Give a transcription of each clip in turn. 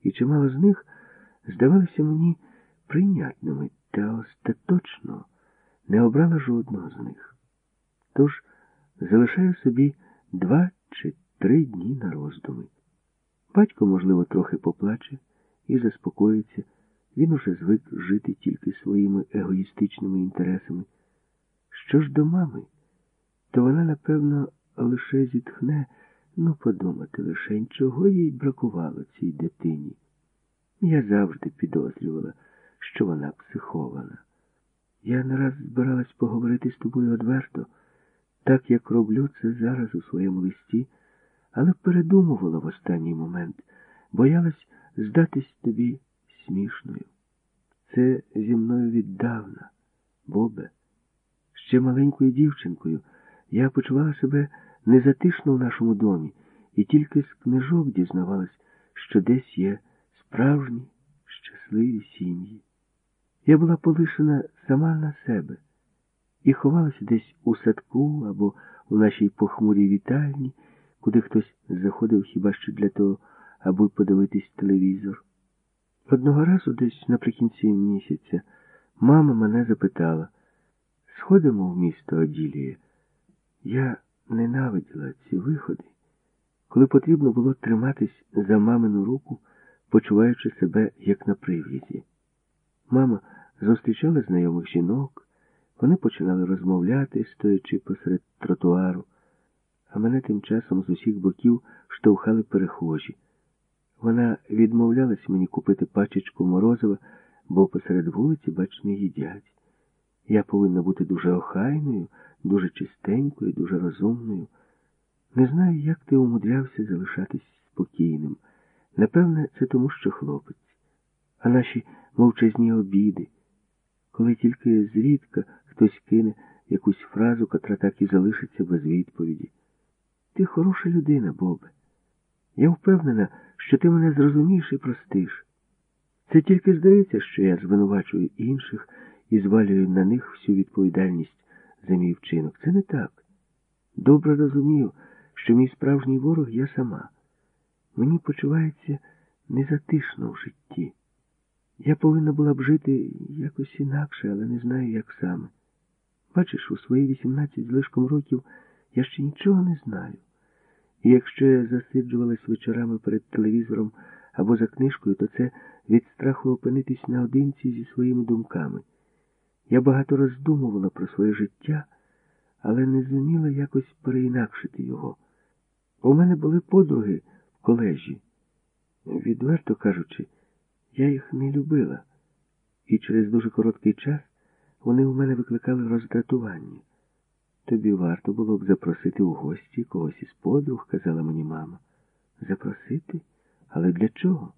і чимало з них здавалися мені прийнятними, та остаточно не обрала жодного з них. Тож залишаю собі 2 чи 3 дні на роздуми. Батько, можливо, трохи поплаче і заспокоїться. Він уже звик жити тільки своїми егоїстичними інтересами. Що ж до мами, то вона, напевно, лише зітхне, ну, подумати лише, чого їй бракувало цій дитині. Я завжди підозрювала, що вона психована. Я не раз збиралась поговорити з тобою одверто, так, як роблю це зараз у своєму листі, але передумувала в останній момент, боялась здатись тобі смішною. Це зі мною віддавна, Бобе. Ще маленькою дівчинкою я почувала себе незатишно в нашому домі і тільки з книжок дізнавалась, що десь є справжні, щасливі сім'ї. Я була полишена сама на себе і ховалася десь у садку або у нашій похмурій вітальні, куди хтось заходив хіба що для того, аби подивитись телевізор. Одного разу, десь наприкінці місяця, мама мене запитала: «Сходимо в місто, Оділія?» Я ненавиділа ці виходи, коли потрібно було триматись за мамину руку, почуваючи себе як на прив'язі. Мама зустрічала знайомих жінок, вони починали розмовляти, стоячи посеред тротуару, а мене тим часом з усіх боків штовхали перехожі. Вона відмовлялась мені купити пачечку морозива, бо посеред вулиці, бач, не їдять. Я повинна бути дуже охайною, дуже чистенькою, дуже розумною. Не знаю, як ти умудрявся залишатись спокійним. Напевне, це тому, що хлопець. А наші мовчазні обіди, коли тільки зрідка хтось кине якусь фразу, котра так і залишиться без відповіді. Ти хороша людина, Бобе. Я впевнена, що ти мене зрозумієш і простиш. Це тільки здається, що я звинувачую інших і звалюю на них всю відповідальність за мій вчинок. Це не так. Добре розумію, що мій справжній ворог я сама. Мені почувається незатишно в житті. Я повинна була б жити якось інакше, але не знаю, як саме. Бачиш, у свої 18 з лишком років я ще нічого не знаю. І якщо я засиджувалась вечорами перед телевізором або за книжкою, то це від страху опинитись наодинці зі своїми думками. Я багато роздумувала про своє життя, але не зуміла якось переінакшити його. У мене були подруги в коледжі. Відверто кажучи, я їх не любила. І через дуже короткий час вони у мене викликали роздратування. Тобі варто було б запросити у гості когось із подруг, казала мені мама. Запросити? Але для чого?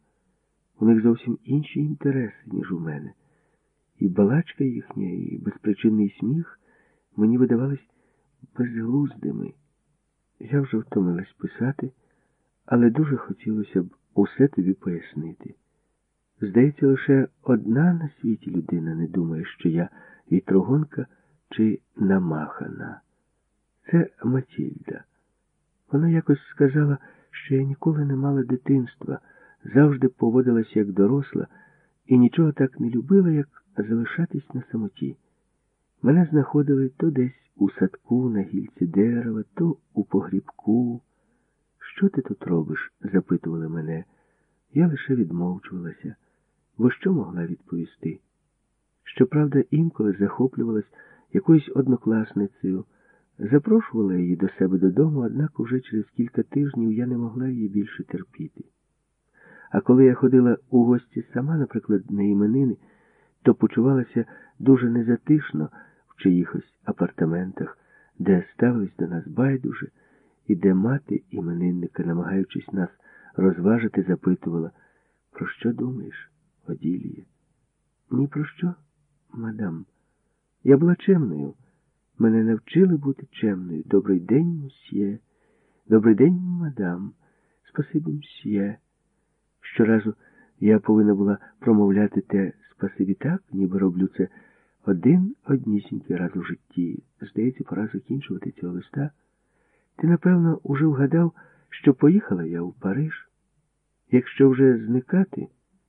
У них зовсім інші інтереси, ніж у мене. І балачка їхня, і безпричинний сміх мені видавались безглуздими. Я вже втомилась писати, але дуже хотілося б усе тобі пояснити. Здається, лише одна на світі людина не думає, що я вітрогонка чи намахана. Це Матільда. Вона якось сказала, що я ніколи не мала дитинства, завжди поводилась як доросла і нічого так не любила, як залишатись на самоті. Мене знаходили то десь у садку на гілці дерева, то у погрібку. «Що ти тут робиш?» – запитували мене. Я лише відмовчувалася, бо що могла відповісти? Щоправда, інколи захоплювалась якоюсь однокласницею, запрошувала її до себе додому, однак уже через кілька тижнів я не могла її більше терпіти. А коли я ходила у гості сама, наприклад, на іменини, то почувалася дуже незатишно в чиїхось апартаментах, де ставились до нас байдуже, і де мати іменинника, намагаючись нас розважити, запитувала: «Про що думаєш, Оділія?» «Ні про що, мадам. Я була чемною. Мене навчили бути чемною. Добрий день, мсьє. Добрий день, мадам. Спасибі, мсьє». Щоразу я повинна була промовляти те «спасибі» так, ніби роблю це один однісінький раз у житті. Здається, пора закінчувати цього листа. Ти, напевно, уже вгадав, що поїхала я у Париж. Якщо вже зникати,